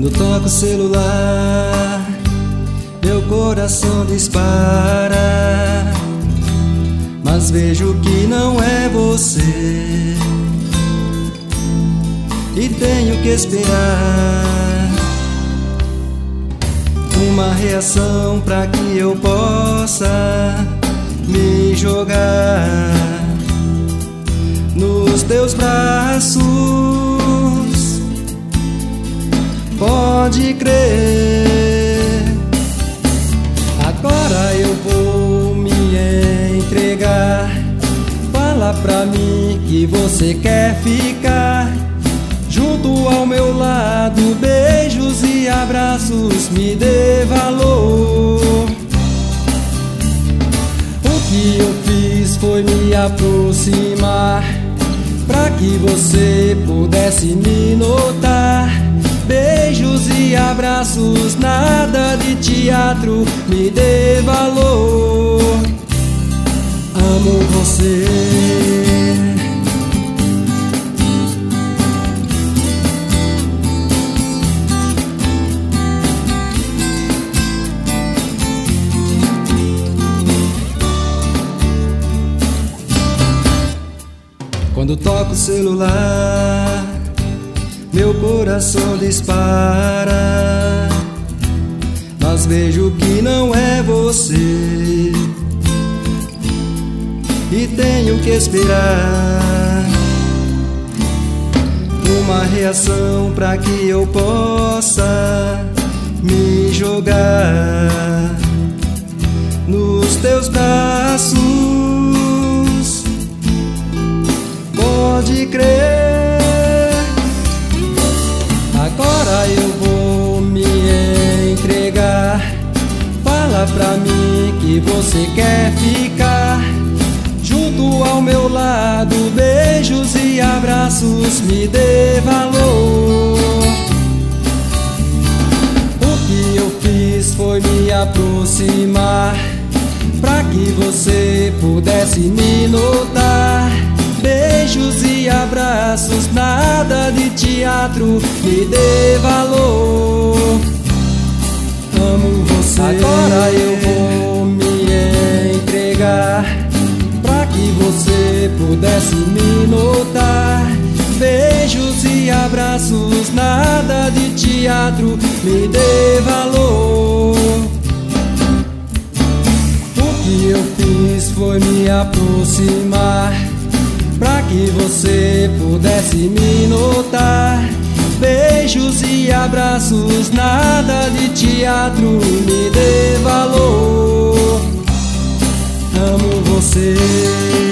Quando toco o celular, meu coração dispara, mas vejo que não é você e tenho que esperar uma reação pra que eu possa me jogar nos teus braços. Pode crer, agora eu vou me entregar. Fala pra mim que você quer ficar junto ao meu lado, beijos e abraços, me dê valor. O que eu fiz foi me aproximar, pra que você pudesse me notar. Beijos e abraços, nada de teatro, me dê valor. Amo você. Quando toco o celular, meu coração dispara, mas vejo que não é você e tenho que esperar uma reação pra que eu possa me jogar nos teus braços. Pode crer, agora eu vou me entregar. Fala pra mim que você quer ficar junto ao meu lado, beijos e abraços, me dê valor. O que eu fiz foi me aproximar, pra que você pudesse me notar. Beijos e abraços, nada de teatro, me dê valor. Amo você. Agora eu vou me entregar, pra que você pudesse me notar. Beijos e abraços, nada de teatro, me dê valor. O que eu fiz foi me aproximar, pra que você pudesse me notar. Beijos e abraços, nada de teatro, me dê valor. Amo você.